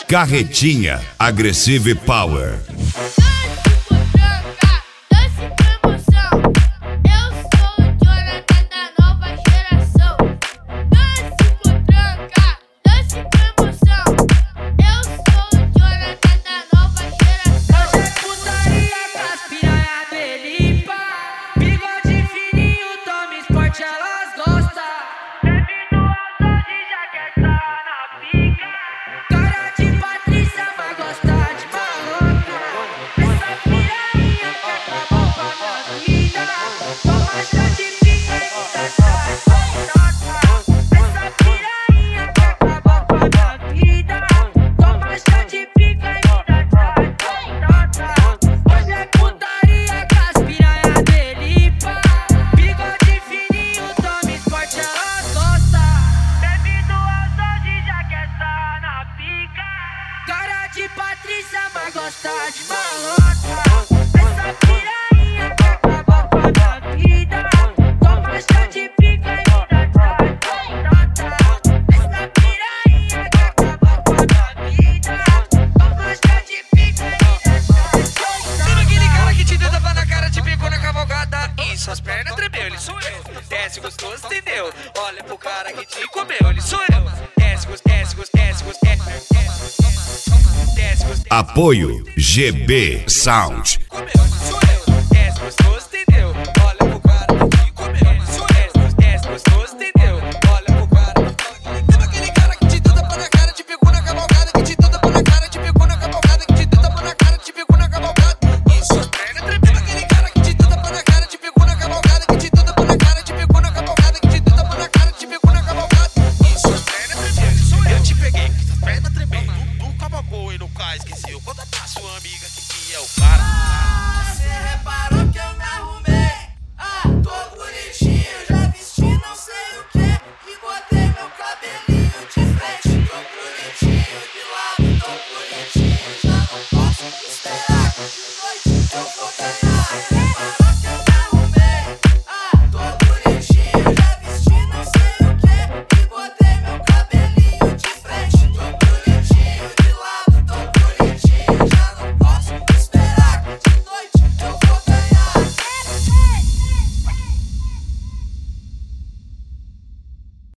Carretinha Aggressive Power. Patrícia vai gostar de maloca. Essa piranha que acabou com a minha vida. Toma chá de pica e me dá tchau. Essa piranha que acabou com a minha vida. Toma chá de pica e me dá tchau. Sabe aquele cara que te deu tapa na cara, te pegou na cavalgada e suas pernas tremeu? Ele sou eu. Desce gostoso, entendeu? Olha pro cara que te comeu. Ele sou eu. Desce gostoso, desce gostoso, Apoio GB Sound. comeu. Ele sou eu.